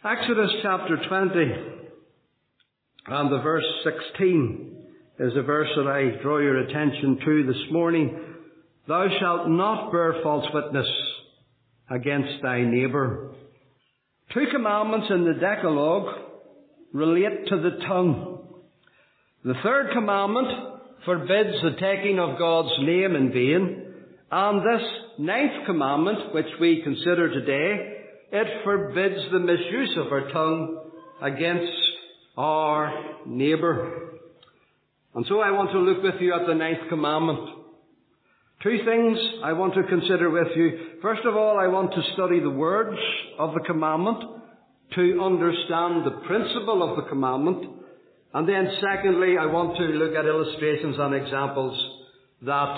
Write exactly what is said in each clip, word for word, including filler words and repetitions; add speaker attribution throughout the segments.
Speaker 1: Exodus chapter twenty and the verse sixteen is a verse that I draw your attention to this morning. Thou shalt not bear false witness against thy neighbour. Two commandments in the Decalogue relate to the tongue. The third commandment forbids the taking of God's name in vain. And this ninth commandment, which we consider today, it forbids the misuse of our tongue against our neighbour. And so I want to look with you at the ninth commandment. Two things I want to consider with you. First of all, I want to study the words of the commandment to understand the principle of the commandment. And then secondly, I want to look at illustrations and examples that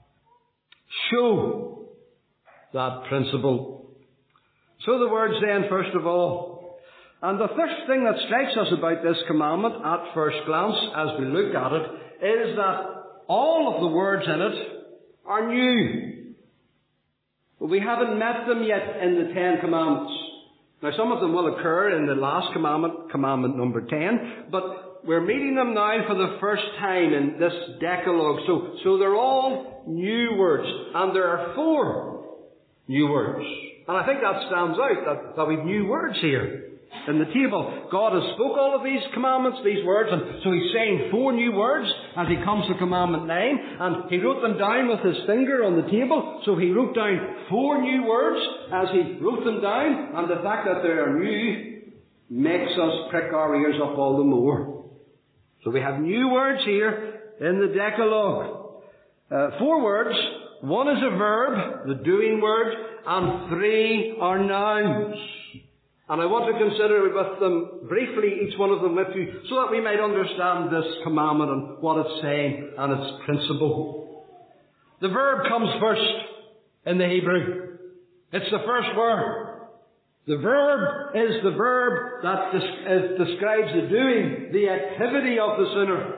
Speaker 1: show that principle. So the words then, first of all. And the first thing that strikes us about this commandment at first glance, as we look at it, is that all of the words in it are new. But we haven't met them yet in the Ten Commandments. Now some of them will occur in the last commandment, commandment number ten, but we're meeting them now for the first time in this Decalogue. So, so they're all new words. And there are four new words. And I think that stands out, that, that we've new words here in the table. God has spoke all of these commandments, these words, and so he's saying four new words as he comes to commandment nine, and he wrote them down with his finger on the table. So he wrote down four new words as he wrote them down, and the fact that they are new makes us prick our ears up all the more. So we have new words here in the Decalogue. Uh, four words. One is a verb, the doing word, and three are nouns. And I want to consider with them briefly, each one of them with you, so that we might understand this commandment and what it's saying and its principle. The verb comes first in the Hebrew. It's the first word. The verb is the verb that des- describes the doing, the activity of the sinner.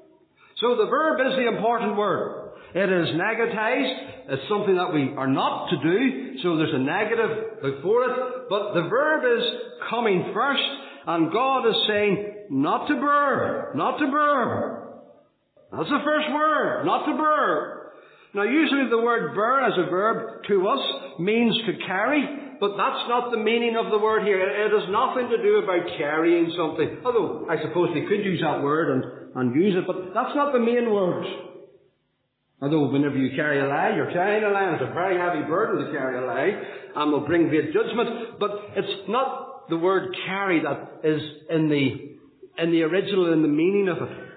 Speaker 1: So the verb is the important word. It is negatized. It's something that we are not to do, so there's a negative before it. But the verb is coming first, and God is saying, not to bear, not to bear. That's the first word, not to bear. Now usually the word bear as a verb to us means to carry, but that's not the meaning of the word here. It has nothing to do about carrying something. Although I suppose we could use that word and, and use it, but that's not the main word. Although whenever you carry a lie, you're carrying a lie. It's a very heavy burden to carry a lie, and will bring great judgment. But it's not the word carry that is in the in the original, in the meaning of it.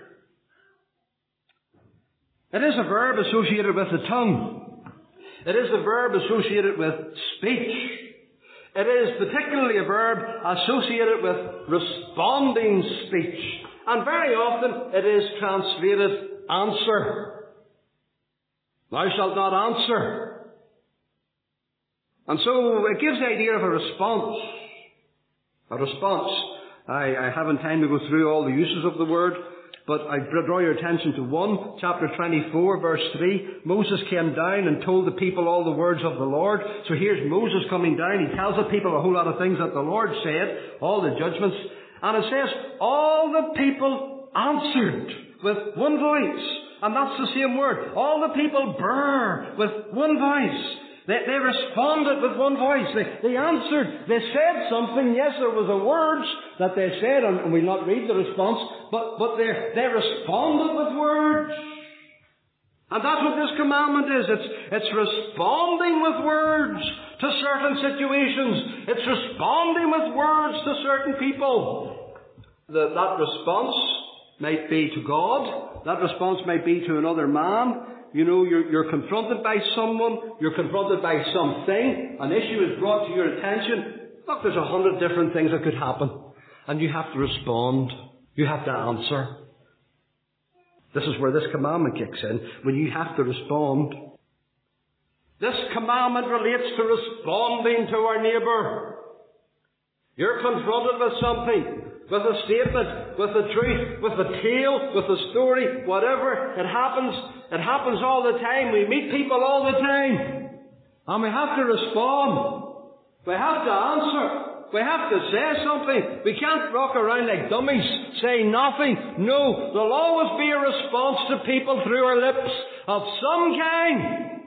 Speaker 1: It is a verb associated with the tongue. It is a verb associated with speech. It is particularly a verb associated with responding speech. And very often it is translated answer. Thou shalt not answer. And so it gives the idea of a response. A response. I, I haven't time to go through all the uses of the word, but I draw your attention to one, chapter twenty-four, verse three. Moses came down and told the people all the words of the Lord. So here's Moses coming down. He tells the people a whole lot of things that the Lord said, all the judgments. And it says, all the people answered with one voice. And that's the same word. All the people brr with one voice. They, they responded with one voice. They, they answered. They said something. Yes, there was a words that they said, and we'll not read the response, but, but they, they responded with words. And that's what this commandment is. It's, it's responding with words to certain situations. It's responding with words to certain people. The, that response might be to God. That response might be to another man. You know, you're, you're confronted by someone. You're confronted by something. An issue is brought to your attention. Look, there's a hundred different things that could happen. And you have to respond. You have to answer. This is where this commandment kicks in. When you have to respond. This commandment relates to responding to our neighbour. You're confronted with something. With a statement, with the truth, with a tale, with a story, whatever. It happens. It happens all the time. We meet people all the time. And we have to respond. We have to answer. We have to say something. We can't walk around like dummies, say nothing. No, there'll always be a response to people through our lips of some kind.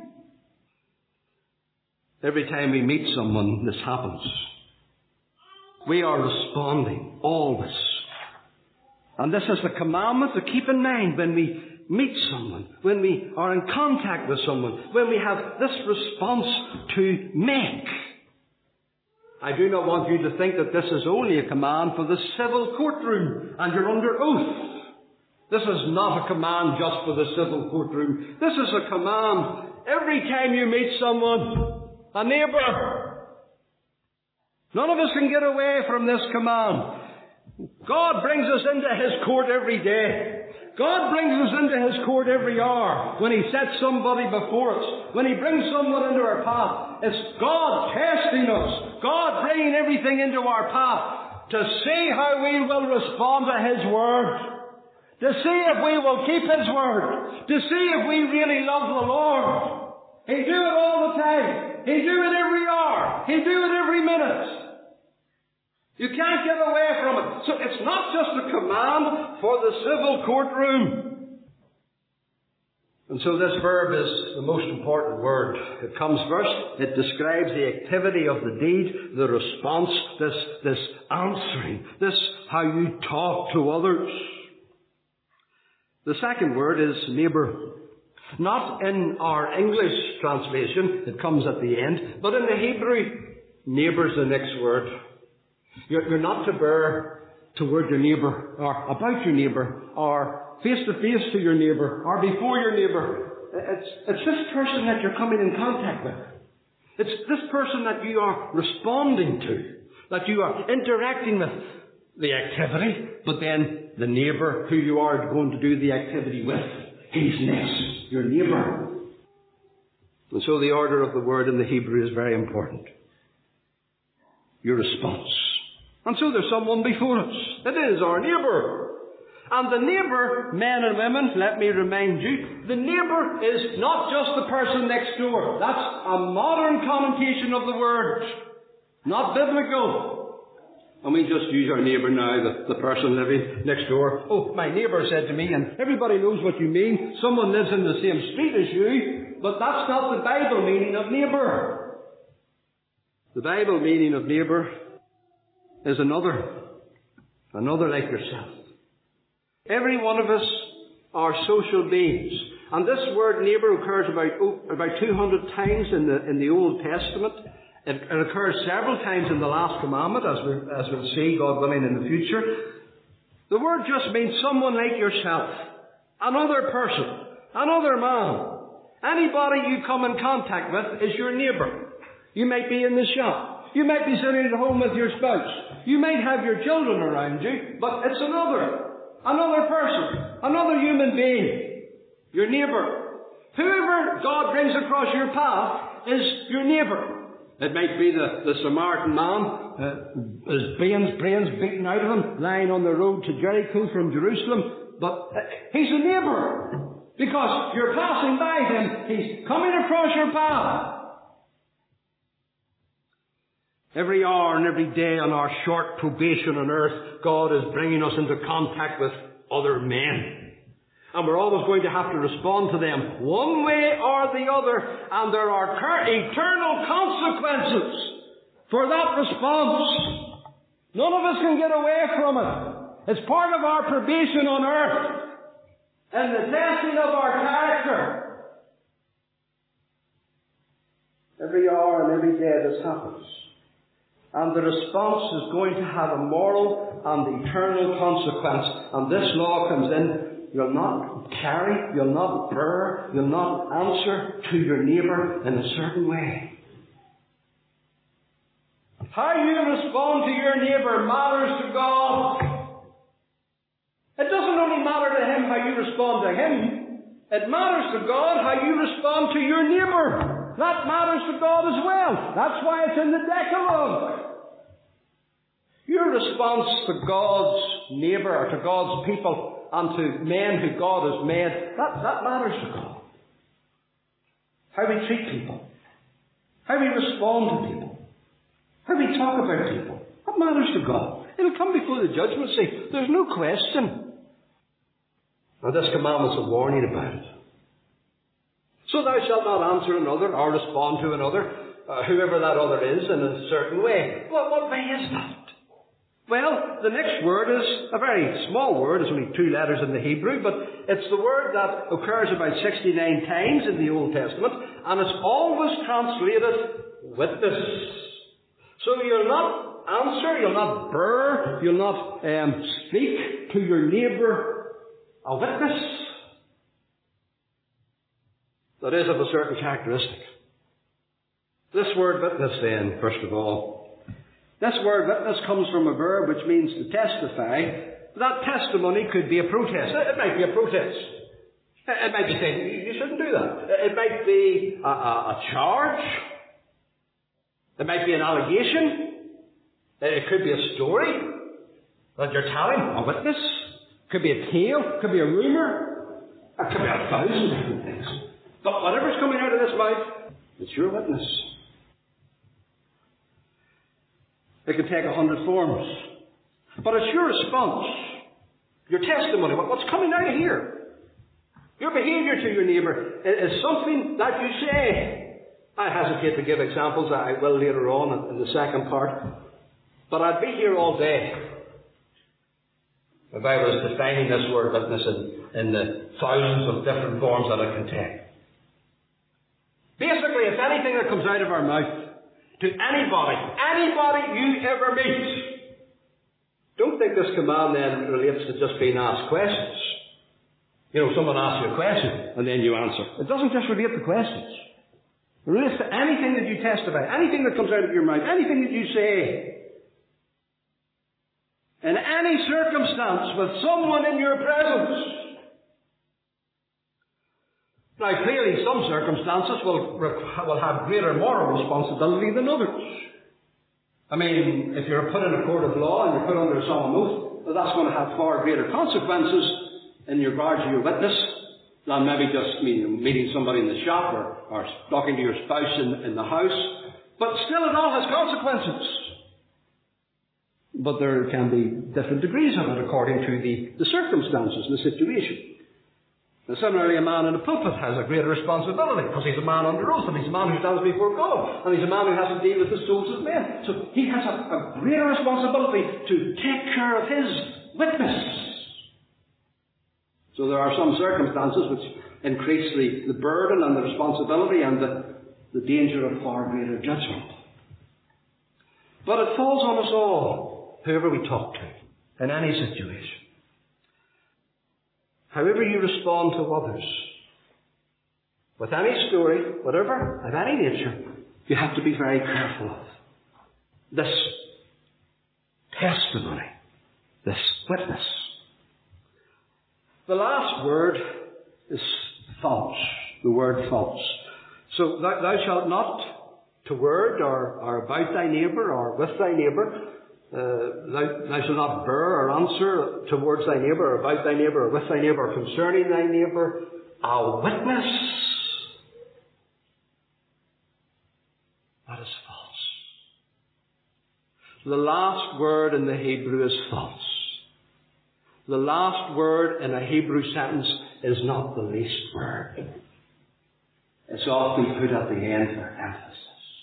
Speaker 1: Every time we meet someone, this happens. We are responding, always. And this is the commandment to keep in mind when we meet someone, when we are in contact with someone, when we have this response to make. I do not want you to think that this is only a command for the civil courtroom and you're under oath. This is not a command just for the civil courtroom. This is a command every time you meet someone, a neighbour. None of us can get away from this command. God brings us into His court every day. God brings us into His court every hour when He sets somebody before us, when He brings someone into our path. It's God testing us, God bringing everything into our path to see how we will respond to His Word, to see if we will keep His Word, to see if we really love the Lord. He do it all the time. He do it every hour. He do it every minute. You can't get away from it. So it's not just a command for the civil courtroom. And so this verb is the most important word. It comes first. It describes the activity of the deed, the response, this, this answering, this how you talk to others. The second word is neighbour. Not in our English translation, it comes at the end, but in the Hebrew, neighbour is the next word. You're, you're not to bear toward your neighbour, or about your neighbour, or face to face to your neighbour, or before your neighbour. It's, it's this person that you're coming in contact with. It's this person that you are responding to, that you are interacting with the activity, but then the neighbour who you are going to do the activity with. He's next, your neighbour. And so the order of the word in the Hebrew is very important. Your response. And so there's someone before us. It is our neighbour. And the neighbour, men and women, let me remind you, the neighbour is not just the person next door. That's a modern connotation of the word. Not biblical. And we just use our neighbour now, the, the person living next door. Oh, my neighbour said to me, and everybody knows what you mean. Someone lives in the same street as you, but that's not the Bible meaning of neighbour. The Bible meaning of neighbour is another. Another like yourself. Every one of us are social beings. And this word neighbour occurs about, oh, about two hundred times in the, in the Old Testament. It, it occurs several times in the last commandment, as, we, as we'll see, God willing, in the future. The word just means someone like yourself. Another person. Another man. Anybody you come in contact with is your neighbour. You might be in the shop. You might be sitting at home with your spouse. You might have your children around you, but it's another. Another person. Another human being. Your neighbour. Whoever God brings across your path is your neighbour. It might be the, the Samaritan man, uh, his brains, brains beaten out of him, lying on the road to Jericho from Jerusalem. But uh, he's a neighbour. Because you're passing by him. He's coming across your path. Every hour and every day on our short probation on earth, God is bringing us into contact with other men. And we're always going to have to respond to them one way or the other. And there are eternal consequences for that response. None of us can get away from it. It's part of our probation on earth. And the testing of our character. Every hour and every day this happens. And the response is going to have a moral and eternal consequence. And this law comes in. You'll not carry, you'll not bear, you'll not answer to your neighbour in a certain way. How you respond to your neighbour matters to God. It doesn't only matter to Him how you respond to Him. It matters to God how you respond to your neighbour. That matters to God as well. That's why it's in the Decalogue. Your response to God's neighbour, or to God's people, and to men who God has made, that, that matters to God. How we treat people. How we respond to people. How we talk about people. What matters to God? It'll come before the judgment seat. There's no question. And this commandment's a warning about it. So thou shalt not answer another or respond to another, uh, whoever that other is, in a certain way. Well, what way is that? Well, the next word is a very small word. It's only two letters in the Hebrew, but it's the word that occurs about sixty-nine times in the Old Testament, and it's always translated witness. So you'll not answer, you'll not burr, you'll not um, speak to your neighbour a witness that is of a certain characteristic. This word witness then, first of all, this word witness comes from a verb which means to testify. That testimony could be a protest. It might be a protest. It might be saying, you shouldn't do that. It might be a, a, a charge. It might be an allegation. It could be a story that you're telling, a witness. It could be a tale. It could be a rumour. It could be a thousand different things. But whatever's coming out of this mouth, it's your witness. It can take a hundred forms. But it's your response, your testimony, what's coming out of here. Your behaviour to your neighbour is something that you say. I hesitate to give examples. I will later on in the second part. But I'd be here all day if I was defining this word witness in, in the thousands of different forms that it can take. Basically, it's anything that comes out of our mouth to anybody, anybody you ever meet. Don't think this command then relates to just being asked questions. You know, someone asks you a question and then you answer. It doesn't just relate to questions. It relates to anything that you testify, anything that comes out of your mouth, anything that you say. In any circumstance with someone in your presence. Now, clearly, some circumstances will, will have greater moral responsibility than others. I mean, if you're put in a court of law and you're put under a solemn oath, well, that's going to have far greater consequences in regard to your witness than maybe just meeting, meeting somebody in the shop or, or talking to your spouse in, in the house. But still, it all has consequences. But there can be different degrees of it according to the, the circumstances and the situation. And similarly, a man in the pulpit has a greater responsibility because he's a man under oath and he's a man who stands before God and he's a man who has to deal with the souls of men. So he has a, a greater responsibility to take care of his witness. So there are some circumstances which increase the, the burden and the responsibility and the, the danger of far greater judgment. But it falls on us all, whoever we talk to, in any situation. However you respond to others, with any story, whatever, of any nature, you have to be very careful of this testimony, this witness. The last word is false, the word false. So thou, thou shalt not to word or, or about thy neighbour or with thy neighbour. Uh, thou, thou shalt not burr or answer towards thy neighbour, or about thy neighbour, or with thy neighbour, or concerning thy neighbour, a witness. That is false. The last word in the Hebrew is false. The last word in a Hebrew sentence is not the least word. It's often put at the end for emphasis.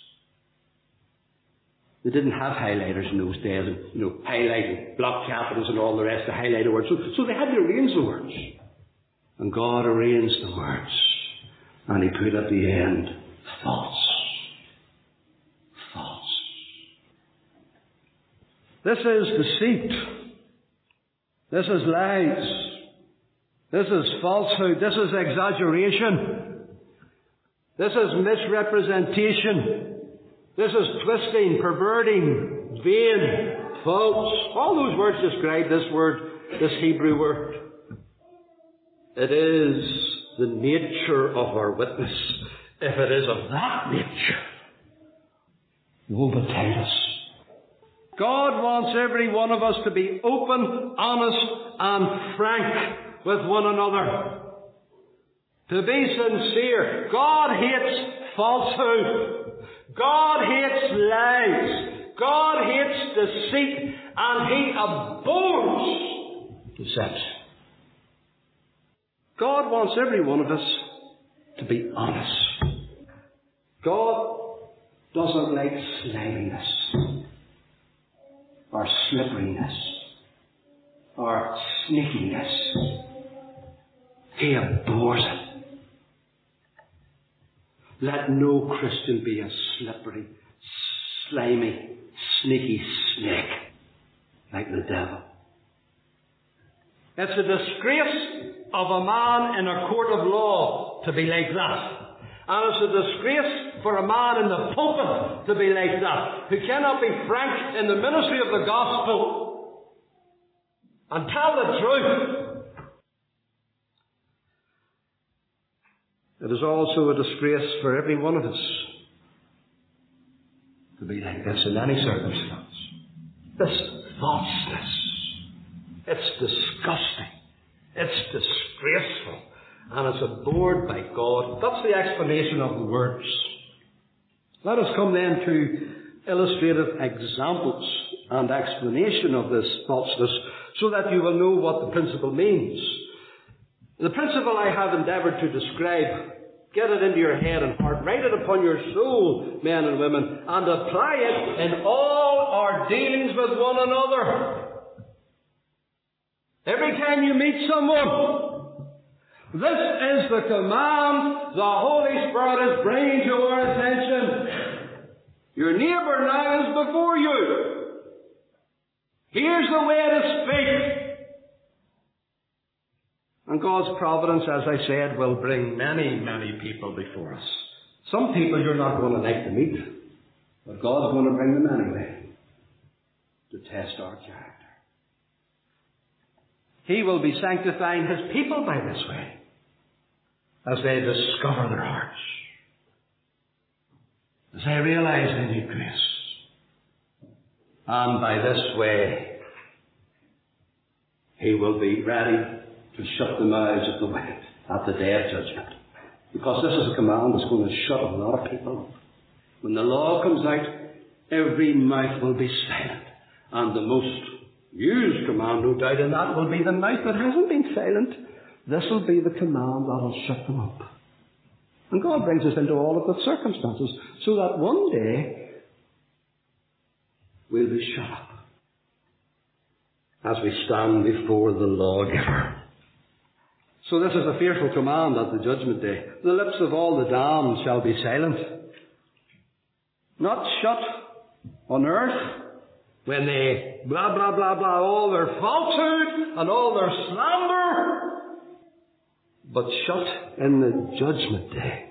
Speaker 1: They didn't have highlighters in those days, and, you know, highlighting, block capitals and all the rest to highlight the words. So, so they had to arrange the words. And God arranged the words. And He put at the end, false. False. This is deceit. This is lies. This is falsehood. This is exaggeration. This is misrepresentation. This is twisting, perverting, vain, false. All those words describe this word, this Hebrew word. It is the nature of our witness. If it is of that nature, woe betide us. God wants every one of us to be open, honest, and frank with one another. To be sincere. God hates falsehood. God hates lies. God hates deceit and He abhors deception. God wants every one of us to be honest. God doesn't like sliminess or slipperiness or sneakiness. He abhors it. Let no Christian be a slippery, slimy, sneaky snake like the devil. It's a disgrace of a man in a court of law to be like that. And it's a disgrace for a man in the pulpit to be like that, who cannot be frank in the ministry of the gospel and tell the truth. It is also a disgrace for every one of us to be like this in any circumstance. This falseness. It's disgusting. It's disgraceful. And it's abhorred by God. That's the explanation of the words. Let us come then to illustrative examples and explanation of this falseness so that you will know what the principle means. The principle I have endeavoured to describe, get it into your head and heart, write it upon your soul, men and women, and apply it in all our dealings with one another. Every time you meet someone, this is the command the Holy Spirit is bringing to our attention. Your neighbour now is before you. Here's the way to speak. And God's providence, as I said, will bring many, many people before us. Some people you're not going to like to meet, but God's going to bring them anyway to test our character. He will be sanctifying His people by this way, as they discover their hearts, as they realize they need grace. And by this way, He will be ready to shut the mouths of the wicked at the day of judgment. Because this is a command that's going to shut a lot of people up. When the law comes out, every mouth will be silent. And the most used command, no doubt, in that will be the mouth that hasn't been silent. This will be the command that will shut them up. And God brings us into all of the circumstances so that one day we'll be shut up as we stand before the lawgiver. So this is a fearful command at the judgment day. The lips of all the damned shall be silent. Not shut on earth when they blah, blah, blah, blah, all their falsehood and all their slander, but shut in the judgment day.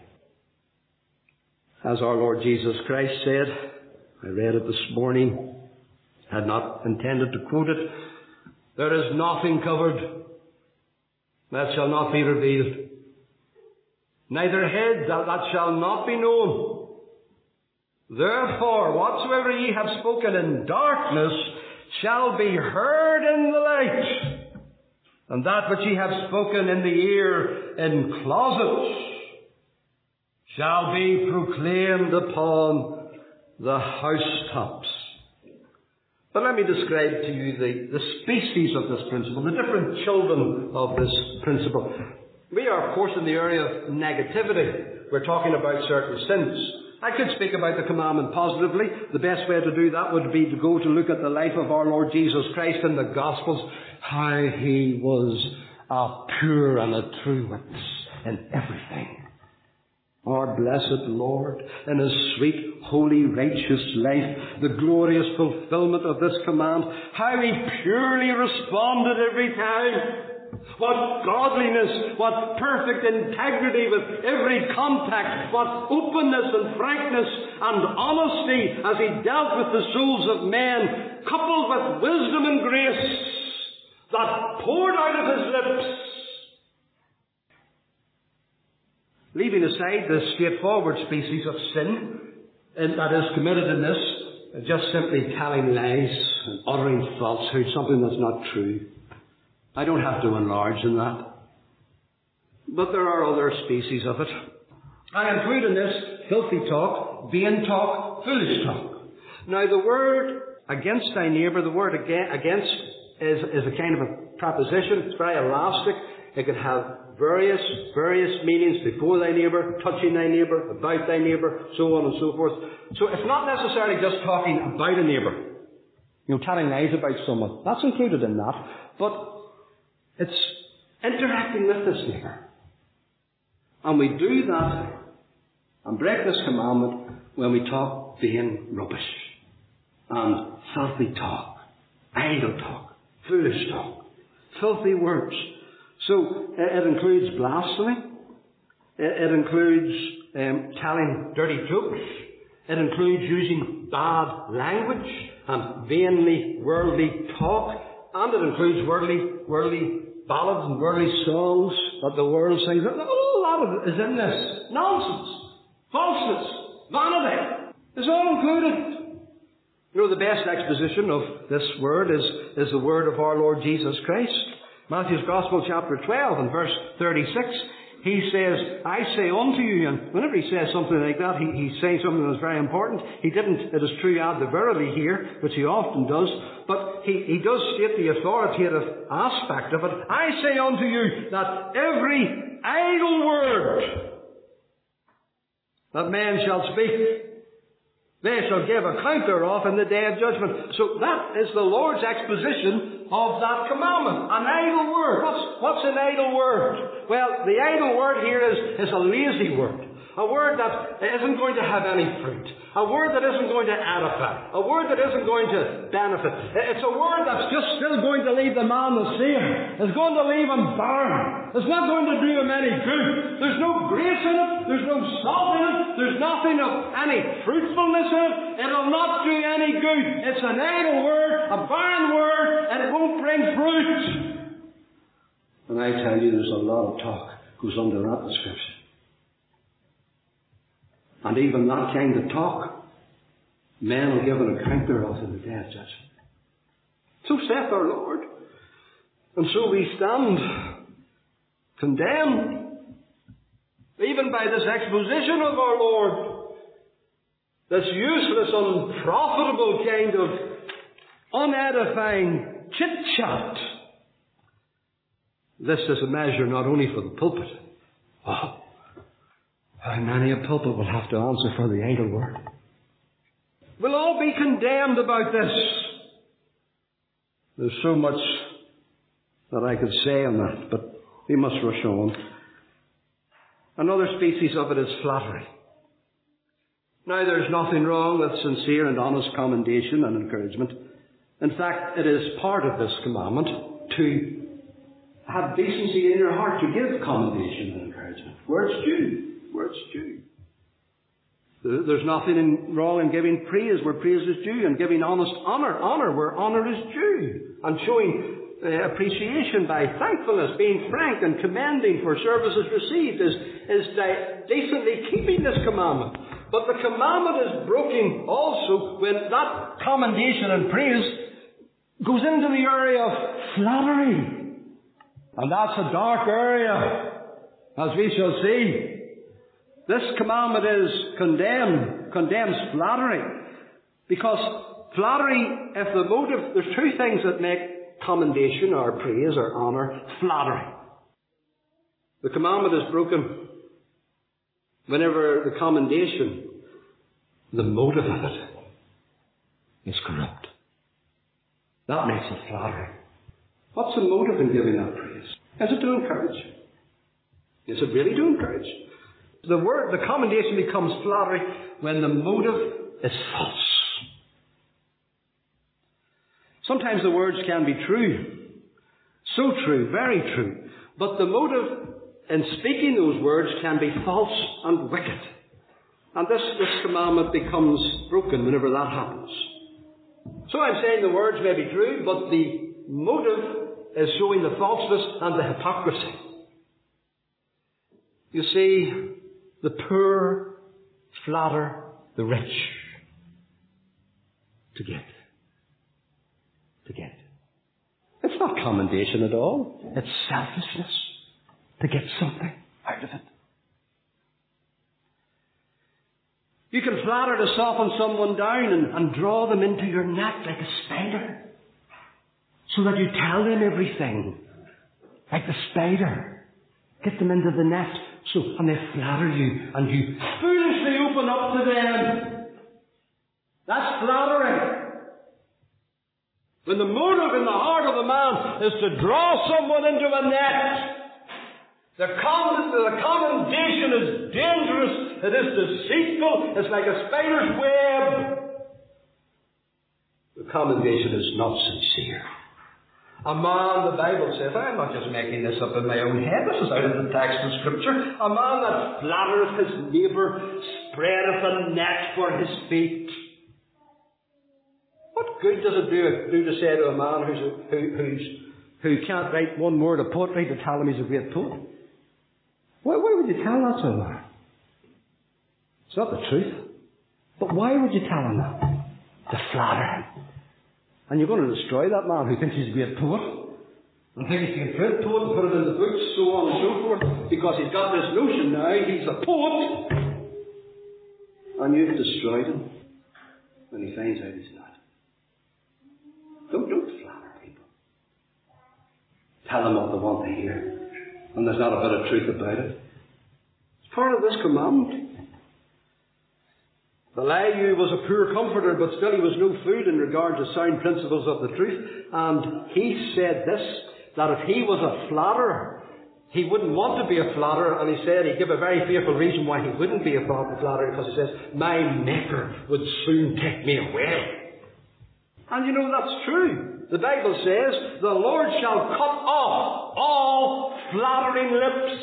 Speaker 1: As our Lord Jesus Christ said, I read it this morning, had not intended to quote it, there is nothing covered that shall not be revealed, neither hid that, that shall not be known. Therefore, whatsoever ye have spoken in darkness shall be heard in the light, and that which ye have spoken in the ear in closets shall be proclaimed upon the housetops. But let me describe to you the, the species of this principle, the different children of this principle. We are, of course, in the area of negativity. We're talking about certain sins. I could speak about the commandment positively. The best way to do that would be to go to look at the life of our Lord Jesus Christ in the Gospels, how He was a pure and a true witness in everything. Our blessed Lord, in His sweet, holy, righteous life, the glorious fulfillment of this command, how He purely responded every time. What godliness, what perfect integrity with every contact, what openness and frankness and honesty as He dealt with the souls of men, coupled with wisdom and grace that poured out of His lips. Leaving aside the straightforward species of sin that is committed in this, just simply telling lies and uttering falsehood, something that's not true. I don't have to enlarge in that. But there are other species of it. I include in this filthy talk, vain talk, foolish talk. Now the word against thy neighbour, the word against is, is a kind of a preposition. It's very elastic. It could have various, various meanings: before thy neighbour, touching thy neighbour, about thy neighbour, so on and so forth. So it's not necessarily just talking about a neighbour. You know, telling lies about someone. That's included in that. But it's interacting with this neighbour. And we do that and break this commandment when we talk vain rubbish and filthy talk, idle talk, foolish talk, filthy words. So it includes blasphemy. It includes um, telling dirty jokes. It includes using bad language and vainly worldly talk. And it includes worldly, worldly ballads and worldly songs that the world sings. A lot of it is in this. Nonsense, falseness, vanity. It's all included. You know, the best exposition of this word is, is the word of our Lord Jesus Christ. Matthew's Gospel, chapter twelve, and verse thirty-six. He says, I say unto you, and whenever he says something like that, he, he's saying something that's very important. He didn't, it is true, add the verily here, which he often does, but he, he does state the authoritative aspect of it. I say unto you that every idle word that man shall speak, they shall give account thereof in the day of judgment. So that is the Lord's exposition of that commandment. An idle word. What's, what's an idle word? Well, the idle word here is, is a lazy word. A word that isn't going to have any fruit. A word that isn't going to edify. A word that isn't going to benefit. It's a word that's just still going to leave the man the same. It's going to leave him barren. It's not going to do him any good. There's no grace in it. There's no salt in it. There's nothing of any fruitfulness in it. It'll not do any good. It's an idle word, a barren word, and it won't bring fruit. And I tell you, there's a lot of talk goes under that description. And even that kind of talk, men will give an account thereof in the day of judgment. So saith our Lord. And so we stand condemned, even by this exposition of our Lord, this useless, unprofitable kind of unedifying chit-chat. This is a measure not only for the pulpit. Oh, how many a pulpit will have to answer for the idle word? We'll all be condemned about this. There's so much that I could say on that, but we must rush on. Another species of it is flattery. Now, there's nothing wrong with sincere and honest commendation and encouragement. In fact, it is part of this commandment to have decency in your heart to give commendation and encouragement where it's due. Where it's due. There's nothing wrong in giving praise where praise is due, and giving honest honour, honour where honour is due, and showing uh, appreciation by thankfulness, being frank and commending for services received is, is de- decently keeping this commandment. But the commandment is broken also when that commendation and praise goes into the area of flattery. And that's a dark area, as we shall see. This commandment is condemned, condemns flattery. Because flattery, if the motive, there's two things that make commendation or praise or honour flattery. The commandment is broken whenever the commendation, the motive of it, is corrupt. That makes it flattery. What's the motive in giving that praise? Is it to encourage? Is it really to encourage? The word, the commendation becomes flattery when the motive is false. Sometimes the words can be true. So true, very true. But the motive in speaking those words can be false and wicked. And this, this commandment becomes broken whenever that happens. So I'm saying the words may be true, but the motive is showing the falseness and the hypocrisy. You see, the poor flatter the rich to get. To get. It's not commendation at all. It's selfishness to get something out of it. You can flatter to soften someone down and, and draw them into your net like a spider, so that you tell them everything, like the spider. Get them into the net, so and they flatter you, and you foolishly open up to them. That's flattery. When the motive in the heart of a man is to draw someone into a net, the, con- the commendation is dangerous, it is deceitful, it's like a spider's web. The commendation is not sincere. A man, the Bible says, I'm not just making this up in my own head, this is out of the text of Scripture, a man that flattereth his neighbour spreadeth a net for his feet. What good does it do, do to say to a man who's, who, who's, who can't write one word of poetry to tell him he's a great poet? Why, why would you tell that to a man? It's not the truth. But why would you tell him that? To flatter him. And you're going to destroy that man who thinks he's a great poet, and thinks he can print poet and put it in the books, so on and so forth, because he's got this notion now he's a poet, and you've destroyed him when he finds out he's not. Don't, don't flatter people. Tell them what they want to hear, and there's not a bit of truth about it. It's part of this commandment. Elihu was a poor comforter, but still he was no fool in regard to sound principles of the truth. And he said this, that if he was a flatterer, he wouldn't want to be a flatterer. And he said, he gave a very fearful reason why he wouldn't be a flatterer, because he says, my Maker would soon take me away. And you know, that's true. The Bible says, the Lord shall cut off all flattering lips.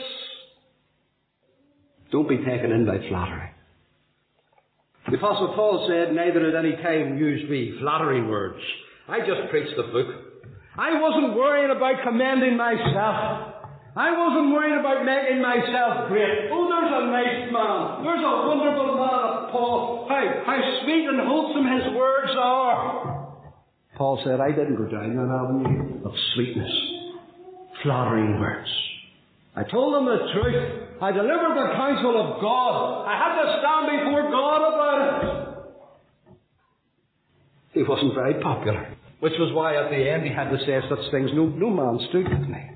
Speaker 1: Don't be taken in by flattery. The Apostle Paul said, neither at any time use we flattering words. I just preached the book. I wasn't worrying about commending myself. I wasn't worrying about making myself great. Oh, there's a nice man. There's a wonderful man, Paul. How, how sweet and wholesome his words are. Paul said, I didn't go down that avenue of sweetness, flattering words. I told them the truth. I delivered the counsel of God. I had to stand before God about it. He wasn't very popular, which was why at the end he had to say such things. No, no man stood with me.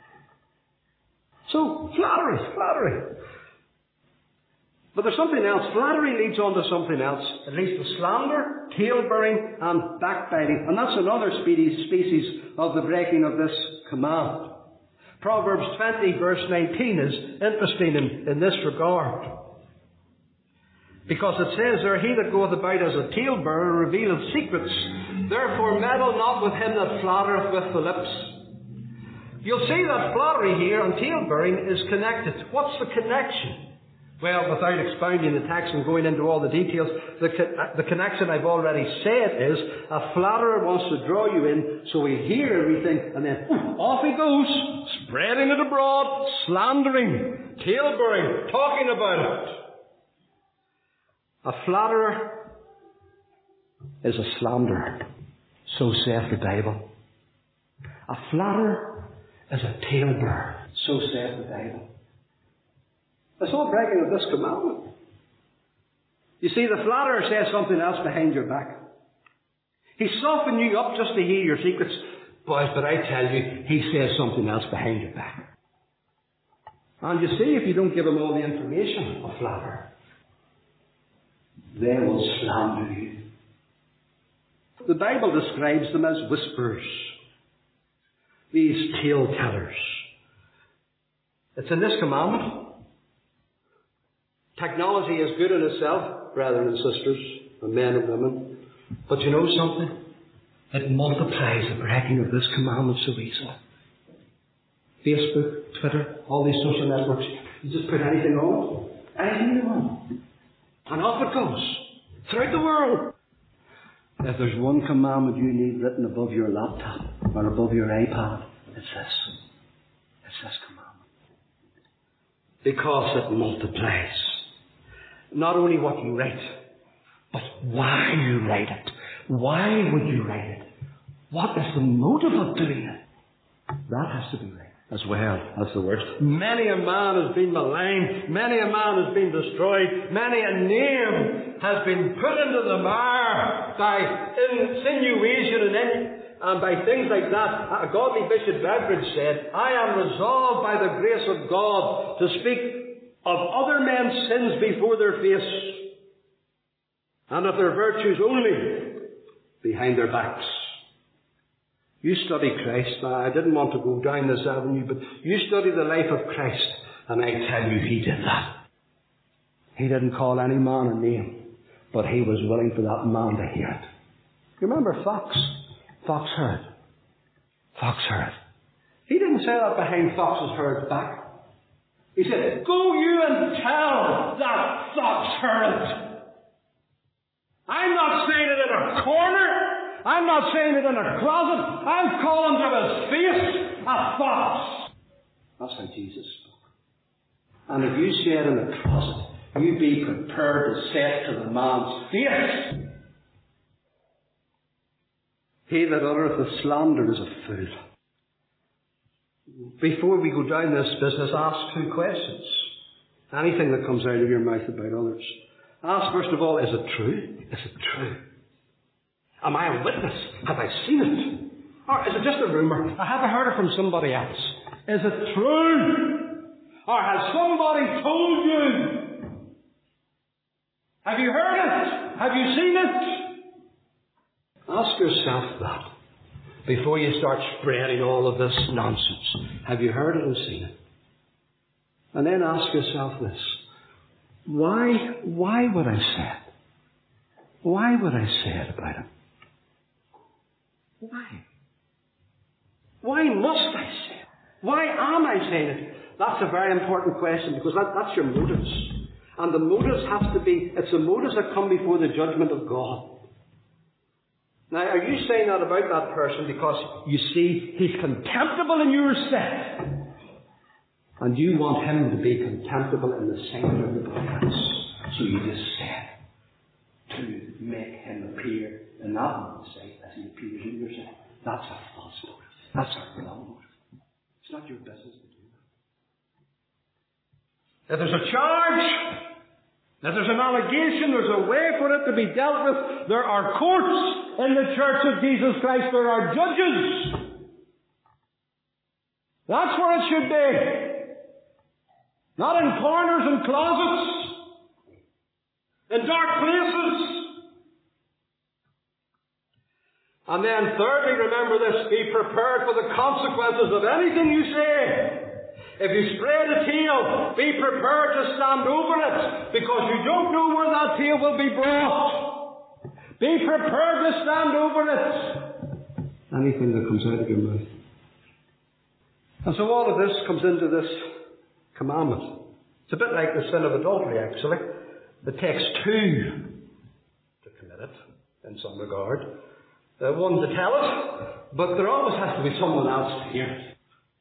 Speaker 1: So, flattery, flattery. But there's something else. Flattery leads on to something else. It leads to slander, tale-bearing, and backbiting. And that's another species of the breaking of this command. Proverbs twenty verse nineteen is interesting in, in this regard. Because it says there, he that goeth about as a talebearer revealeth secrets. Therefore meddle not with him that flattereth with the lips. You'll see that flattery here and tale-bearing is connected. What's the connection? Well, without expounding the text and going into all the details, the, the connection I've already said is a flatterer wants to draw you in so we hear everything and then ooh, off he goes, spreading it abroad, slandering, tale-bearing, talking about it. A flatterer is a slanderer, so saith the Bible. A flatterer is a tale-bearer, so saith the Bible. It's all breaking of this commandment. You see, the flatterer says something else behind your back. He's softening you up just to hear your secrets. Boys, but I tell you, he says something else behind your back. And you see, if you don't give him all the information, a flatterer, they will slander you. The Bible describes them as whisperers. These tale-tellers. It's in this commandment. Technology is good in itself, brethren and sisters, and men and women. But you know something? It multiplies the breaking of this commandment so easily. Facebook, Twitter, all these social networks. You just put anything on, anything you want, and off it goes. Throughout the world. If there's one commandment you need written above your laptop or above your iPad, it's this. It's this commandment. Because it multiplies. Not only what you write, but why you write it. Why would you write it? What is the motive of doing it? That has to be right. as well. That's the worst. Many a man has been maligned. Many a man has been destroyed. Many a name has been put into the mire by insinuation and, in, and by things like that. A godly Bishop Bedford said, I am resolved by the grace of God to speak of other men's sins before their face, and of their virtues only behind their backs. You study Christ. Now, I didn't want to go down this avenue, but you study the life of Christ, and I tell you, he did that. He didn't call any man a name, but he was willing for that man to hear it. You remember Fox? Fox heard. Fox heard. He didn't say that behind Fox's herd's back. He said, go you and tell that Fox heard. I'm not saying it in a corner. I'm not saying it in a closet. I'm calling to his face a fox. That's how Jesus spoke. And if you say it in a closet, you be prepared to say it to the man's face. He that uttereth a slander is a fool. Before we go down this business, ask two questions. Anything that comes out of your mouth about others. Ask first of all, is it true? Is it true? Am I a witness? Have I seen it? Or is it just a rumour? I have heard it from somebody else. Is it true? Or has somebody told you? Have you heard it? Have you seen it? Ask yourself that before you start spreading all of this nonsense. Have you heard it and seen it? And then ask yourself this. Why, why would I say it? Why would I say it about him? Why? Why must I say it? Why am I saying it? That's a very important question, because that, that's your motives. And the motives have to be, it's the motives that come before the judgment of God. Now, are you saying that about that person because you see he's contemptible in your sight, and you want him to be contemptible in the sight of everybody else? So you just say it to make him appear in that man's sight as he appears in your sight. That's a false motive. That's a wrong motive. It's not your business to do that. If there's a charge, if there's an allegation, there's a way for it to be dealt with. There are courts in the Church of Jesus Christ. There are judges. That's where it should be. Not in corners and closets, in dark places. And then thirdly, remember this, be prepared for the consequences of anything you say. If you spread a tale, be prepared to stand over it, because you don't know where that tale will be brought. Be prepared to stand over it. Anything that comes out of your mouth. And so all of this comes into this commandment. It's a bit like the sin of adultery, actually. It takes two to commit it, in some regard. Uh, one to tell it, but there always has to be someone else to hear it.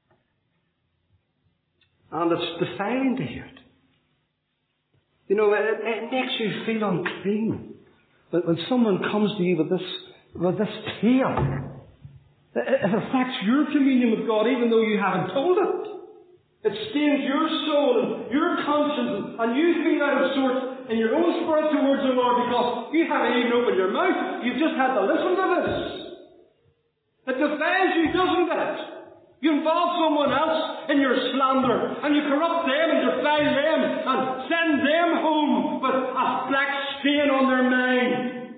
Speaker 1: And it's defiling to hear it. You know, it, it makes you feel unclean. But when someone comes to you with this, with this tale, it, it affects your communion with God even though you haven't told it. It stains your soul and your conscience, and you feel out of sorts in your own spirit towards the Lord because you haven't even opened your mouth. You've just had to listen to this. It defiles you, doesn't it? You involve someone else in your slander, and you corrupt them and defile them and send them home with a black stain on their mind.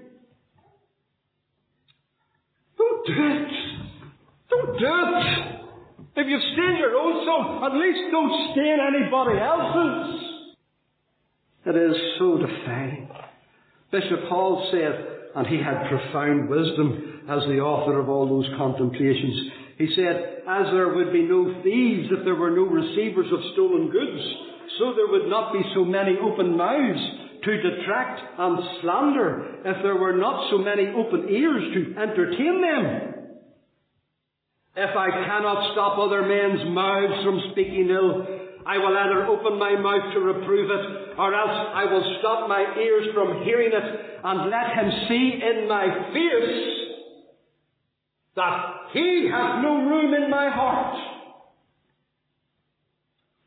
Speaker 1: Don't do it. Don't do it. If you've stained your own soul, at least don't stain anybody else's. It is so defiling. Bishop Hall said, and he had profound wisdom as the author of all those contemplations, he said, as there would be no thieves if there were no receivers of stolen goods, so there would not be so many open mouths to detract and slander if there were not so many open ears to entertain them. If I cannot stop other men's mouths from speaking ill, I will either open my mouth to reprove it, or else I will stop my ears from hearing it, and let him see in my face that he has no room in my heart.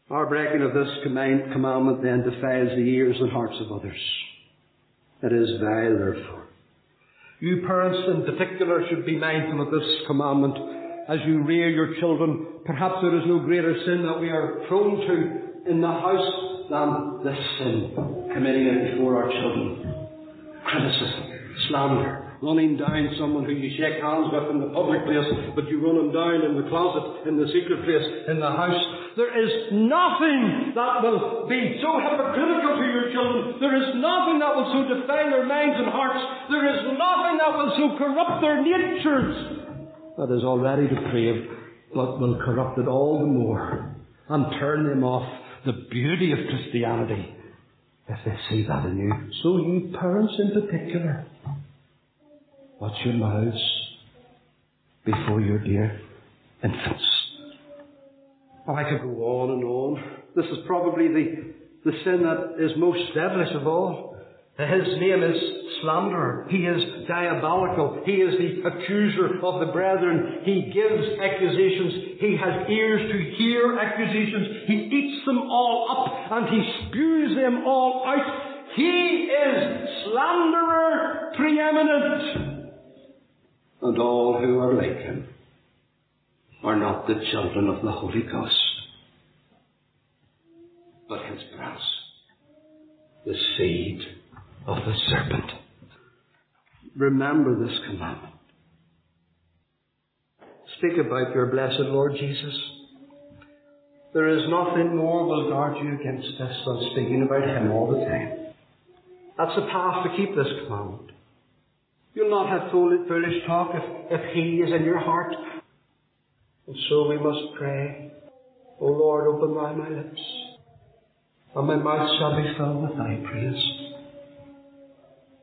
Speaker 1: Our breaking of this command, commandment then defiles the ears and hearts of others. It is vile, therefore. You parents in particular should be mindful of this commandment as you rear your children. Perhaps there is no greater sin that we are prone to in the house than this sin, committing it before our children. Criticism, slander, running down someone who you shake hands with in the public place, but you run them down in the closet, in the secret place, in the house. There is nothing that will be so hypocritical to your children. There is nothing that will so defile their minds and hearts. There is nothing that will so corrupt their natures that is already depraved, but will corrupt it all the more and turn them off the beauty of Christianity if they see that in you. So you parents in particular, watch your mouths before your dear infants. Oh, I could go on and on. This is probably the, the sin that is most devilish of all. His name is slanderer. He is diabolical. He is the accuser of the brethren. He gives accusations. He has ears to hear accusations. He eats them all up and he spews them all out. He is slanderer preeminent. And all who are like him are not the children of the Holy Ghost, but his brothers, the seed of the serpent. Remember this commandment. Speak about your blessed Lord Jesus. There is nothing more will guard you against this than speaking about him all the time. That's the path to keep this commandment. You'll not have foolish talk if, if he is in your heart. And so we must pray, O Lord, open thou my lips, and my mouth shall be filled with thy praise.